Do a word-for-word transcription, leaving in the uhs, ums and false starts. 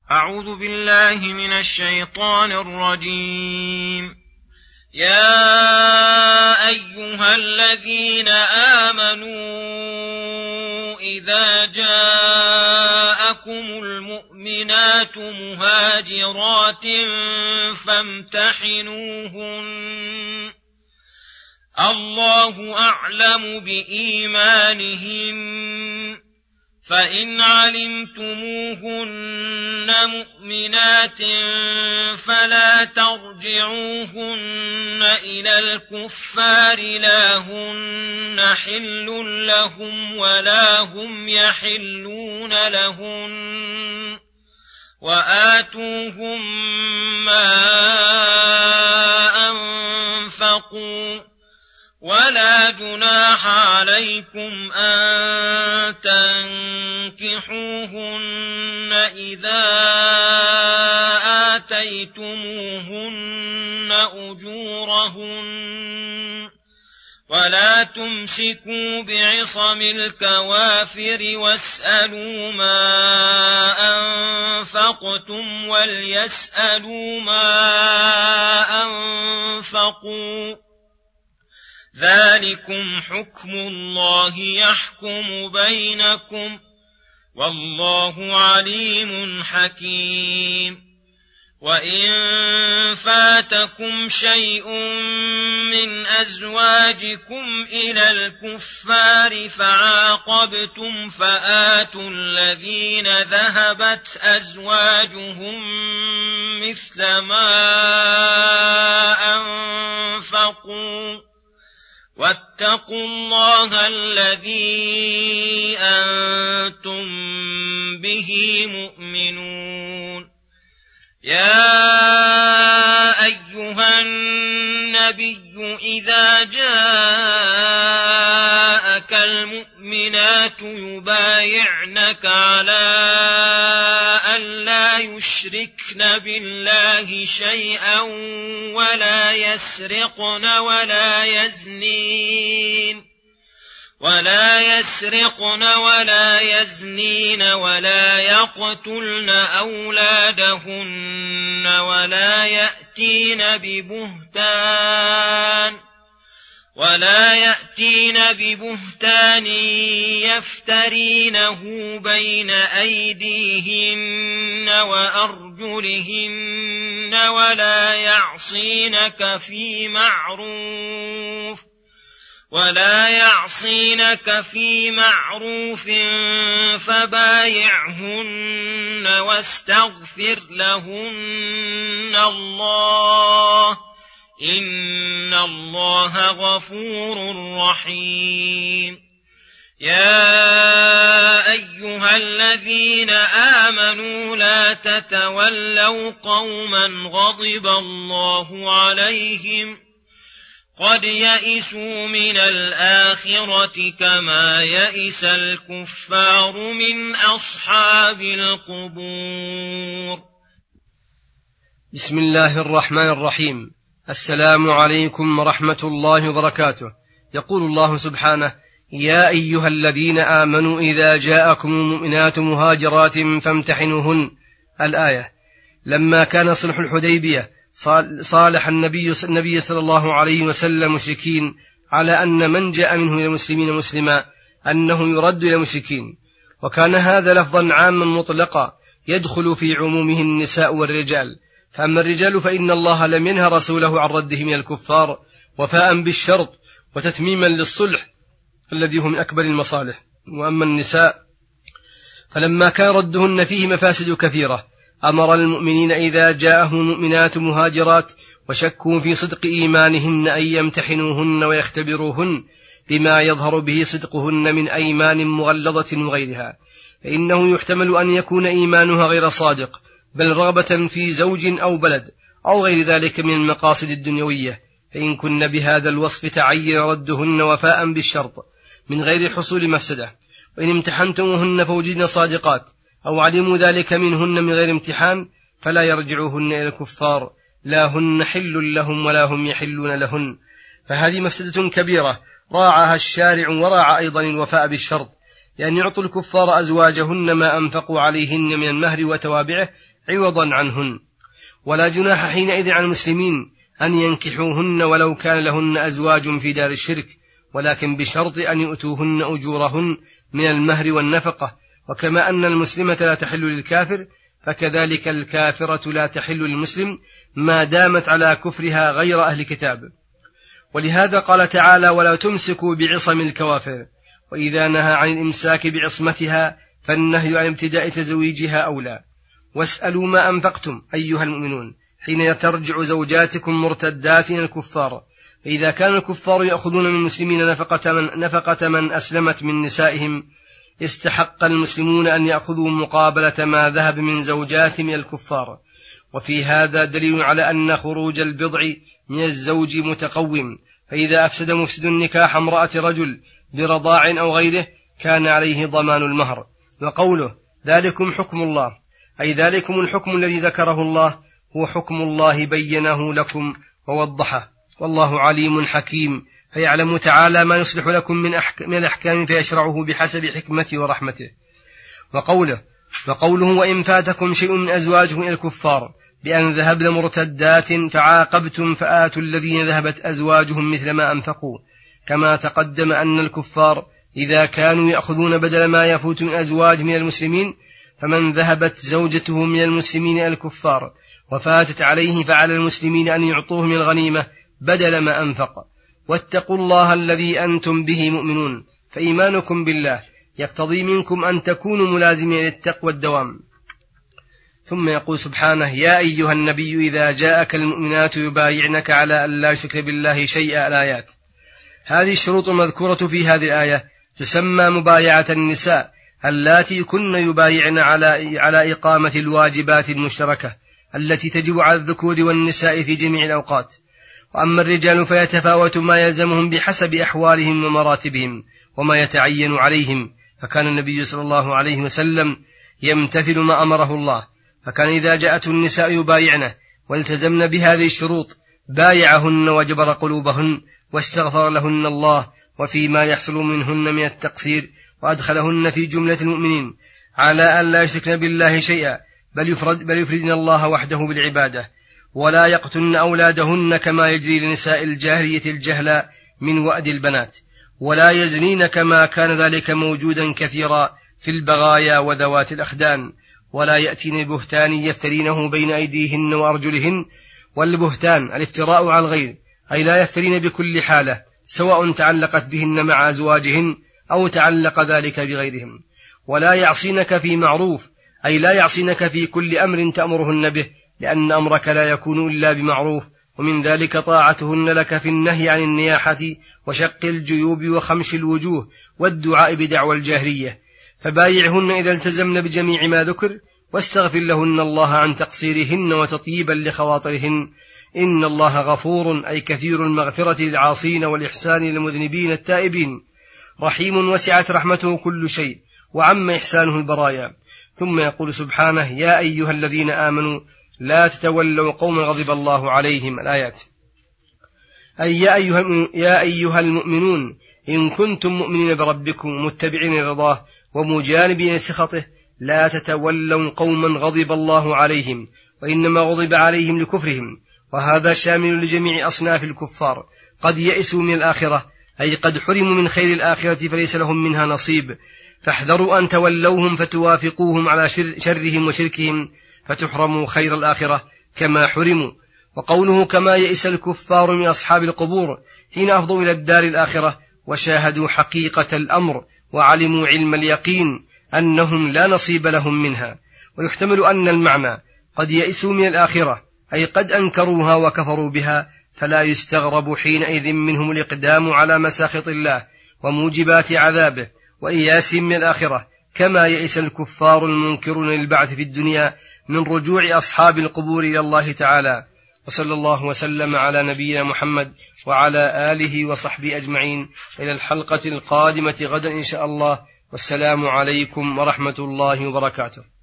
أعوذ بالله من الشيطان الرجيم. يا أيها الذين آمنوا إذا جاءكم المؤمنات مهاجرات فامتحنوهن الله أعلم بإيمانهن فإن علمتموهن مؤمنات فلا ترجعوهن إلى الكفار لا هن حل لهم ولا هم يحلون لهن وآتوهم ما أنفقوا ولا جناح عليكم أن تنكحوهن إذا آتيتموهن أجورهن ولا تمسكوا بعصم الكوافر واسألوا ما أنفقتم وليسألوا ما أنفقوا ذلكم حكم الله يحكم بينكم والله عليم حكيم. وإن فاتكم شيء من أزواجكم إلى الكفار فعاقبتم فآتوا الذين ذهبت أزواجهم مثل ما أنفقوا واتقوا الله الذي أنتم به مؤمنون. يا أيها النبي إذا جاءك المؤمنات يبايعنك على أن لا يشركن بالله شيئا ولا يسرقن ولا يزنين ولا يسرقن ولا يزنين ولا يقتلن أولادهن ولا يأتين ببهتان ولا يأتين ببهتان يفترينه بين أيديهن وأرجلهن ولا يعصينك في معروف ولا يعصينك في معروف فبايعهن واستغفر لهن الله إن الله غفور رحيم. يا أيها الذين آمنوا لا تتولوا قوما غضب الله عليهم قد يئسوا من الآخرة كما يئس الكفار من أصحاب القبور. بسم الله الرحمن الرحيم. السلام عليكم ورحمة الله وبركاته. يقول الله سبحانه: يا أيها الذين آمنوا إذا جاءكم المؤمنات مهاجرات فامتحنوهن. الآية. لما كان صلح الحديبية صالح النبي, النبي صلى الله عليه وسلم مشركين على أن من جاء منهم إلى المسلمين مسلما أنه يرد إلى المشركين، وكان هذا لفظا عاما مطلقا يدخل في عمومه النساء والرجال. فأما الرجال فإن الله لم ينهى رسوله عن ردهم إلى الكفار وفاء بالشرط وتتميما للصلح الذي هو من أكبر المصالح. وأما النساء فلما كان ردهن فيه مفاسد كثيرة أمر المؤمنين إذا جاءهم مؤمنات مهاجرات وشكوا في صدق إيمانهن أن يمتحنوهن ويختبروهن بما يظهر به صدقهن من أيمان مغلظة وغيرها، فإنه يحتمل أن يكون إيمانها غير صادق بل رغبة في زوج أو بلد أو غير ذلك من المقاصد الدنيوية، فإن كن بهذا الوصف تعين ردهن وفاء بالشرط من غير حصول مفسدة. وإن امتحنتموهن فوجدن صادقات أو علموا ذلك منهن من غير امتحان فلا يرجعوهن إلى الكفار لا هن حل لهم ولا هم يحلون لهن. فهذه مفسدة كبيرة راعاها الشارع وراعى أيضا الوفاء بالشرط، لأن يعطوا الكفار أزواجهن ما أنفقوا عليهن من المهر وتوابعه عوضا عنهن. ولا جناح حينئذ على المسلمين أن ينكحوهن ولو كان لهن أزواج في دار الشرك، ولكن بشرط أن يؤتوهن أجورهن من المهر والنفقة. وكما أن المسلمة لا تحل للكافر، فكذلك الكافرة لا تحل للمسلم ما دامت على كفرها غير أهل كتاب. ولهذا قال تعالى: ولا تمسكوا بعصم الكوافر. وإذا نهى عن الإمساك بعصمتها فالنهي عن ابتداء تزويجها أولى. واسألوا ما أنفقتم أيها المؤمنون حين ترجع زوجاتكم مرتدات إلى الكفار. فإذا كان الكفار يأخذون من المسلمين نفقة من, نفقة من أسلمت من نسائهم، استحق المسلمون أن يأخذوا مقابلة ما ذهب من زوجات من الكفار. وفي هذا دليل على أن خروج البضع من الزوج متقوم، فإذا أفسد مفسد النكاح امرأة رجل برضاع أو غيره كان عليه ضمان المهر. وقوله ذلكم حكم الله، أي ذلكم الحكم الذي ذكره الله هو حكم الله بينه لكم ووضحه، والله عليم حكيم، فيعلم تعالى ما يصلح لكم من, أحك... من الأحكام فيشرعه بحسب حكمته ورحمته. وقوله وقوله وإن فاتكم شيء من أزواجهم إلى الكفار بأن ذهبن مرتدات فعاقبتم فآتوا الذين ذهبت أزواجهم مثل ما أنفقوا، كما تقدم أن الكفار إذا كانوا يأخذون بدل ما يفوت من أزواج من المسلمين، فمن ذهبت زوجته من المسلمين إلى الكفار وفاتت عليه فعلى المسلمين أن يعطوه من الغنيمة بدل ما أنفق. واتقوا الله الذي أنتم به مؤمنون، فإيمانكم بالله يقتضي منكم أن تكونوا ملازمين للتقوى الدوام. ثم يقول سبحانه: يا أيها النبي إذا جاءك المؤمنات يبايعنك على أن لا يشرك بالله شيئا. الآيات. هذه الشروط المذكورة في هذه الآية تسمى مبايعة النساء اللاتي كن يبايعن على على إقامة الواجبات المشتركة التي تجب على الذكور والنساء في جميع الأوقات. وأما الرجال فيتفاوت ما يلزمهم بحسب أحوالهم ومراتبهم وما يتعين عليهم، فكان النبي صلى الله عليه وسلم يمتثل ما أمره الله، فكان إذا جاءته النساء يبايعنه والتزمن بهذه الشروط بايعهن وجبر قلوبهن واستغفر لهن الله وفيما يحصل منهن من التقصير، وأدخلهن في جملة المؤمنين على أن لا يشركن بالله شيئا بل, يفرد بل يفردن الله وحده بالعبادة، ولا يقتلن أولادهن كما يجري لنساء الجاهلية الجهلاء من وأد البنات، ولا يزنين كما كان ذلك موجودا كثيرا في البغايا وذوات الأخدان، ولا يأتين بهتان يفترينه بين أيديهن وأرجلهن. والبهتان الافتراء على الغير، أي لا يفترين بكل حالة سواء تعلقت بهن مع أزواجهن أو تعلق ذلك بغيرهم. ولا يعصينك في معروف، أي لا يعصينك في كل أمر تأمرهن به، لأن أمرك لا يكون إلا بمعروف، ومن ذلك طاعتهن لك في النهي عن النياحة وشق الجيوب وخمش الوجوه والدعاء بدعوى الجاهلية. فبايعهن إذا التزمن بجميع ما ذكر، واستغفر لهن الله عن تقصيرهن وتطيبا لخواطرهن، إن الله غفور، أي كثير المغفرة للعاصين والإحسان للمذنبين التائبين، رحيم وسعت رحمته كل شيء وعم إحسانه البرايا. ثم يقول سبحانه: يا أيها الذين آمنوا لا تتولوا قوما غضب الله عليهم. الآيات. أي يا أيها, يا أيها المؤمنون إن كنتم مؤمنين بربكم متبعين رضاه ومجانبين سخطه لا تتولوا قوما غضب الله عليهم، وإنما غضب عليهم لكفرهم، وهذا شامل لجميع أصناف الكفار قد يئسوا من الآخرة، أي قد حرموا من خير الآخرة فليس لهم منها نصيب، فاحذروا أن تولوهم فتوافقوهم على شر شرهم وشركهم فتحرموا خير الآخرة كما حرموا. وقوله كما يئس الكفار من أصحاب القبور حين أفضوا إلى الدار الآخرة وشاهدوا حقيقة الأمر وعلموا علم اليقين أنهم لا نصيب لهم منها. ويحتمل أن المعنى قد يئسوا من الآخرة، أي قد أنكروها وكفروا بها، فلا يستغرب حينئذ منهم الإقدام على مساخط الله وموجبات عذابه وإياسهم من الآخرة، كما يئس الكفار المنكرون للبعث في الدنيا من رجوع أصحاب القبور إلى الله تعالى. وصلى الله وسلم على نبينا محمد وعلى آله وصحبه أجمعين، إلى الحلقة القادمة غدا إن شاء الله، والسلام عليكم ورحمة الله وبركاته.